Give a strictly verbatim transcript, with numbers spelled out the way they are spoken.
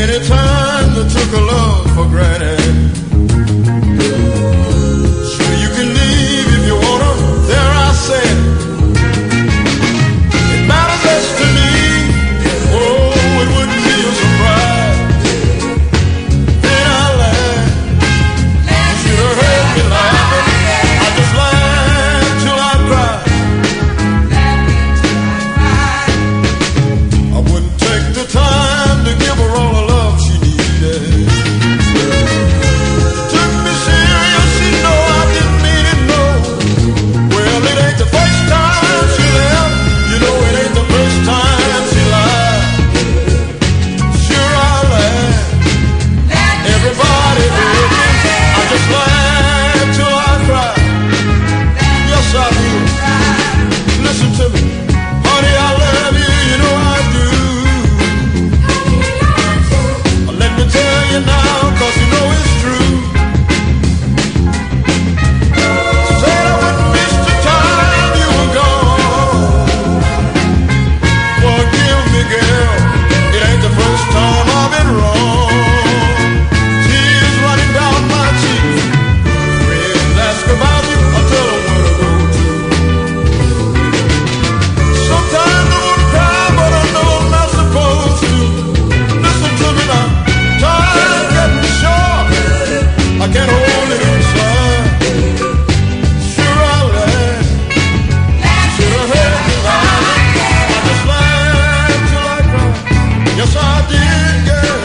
Anytime they took a love for granted. Sure, you can leave if you wanna. There I said, it matters less to me. Oh, it wouldn't be a surprise. Then I laughed. You should have heard me laughing. I just laughed till I cried. I wouldn't take the time to give her all the love she needed. Took me serious, she know I didn't mean it, no. Well, it ain't the first time she left. You know it ain't the first time she lied. Sure I laughed. Everybody did. I just laughed till I cried. Yes, I did. Listen to me. Honey, I love you, you know I do. Let me tell you now, cause you know it's true. Said I wouldn't miss the time you were gone. Forgive me, girl, it ain't the first time I've been wrong. Tears running down my cheeks. Friends ask about you, I tell them where to go to. Sometimes I wanna cry, but I know I'm not supposed to. Listen to me now, time getting short. I can't hold it inside. Sure I laughed. Should have heard me laugh. I just laughed till I cried. Yes I did, girl.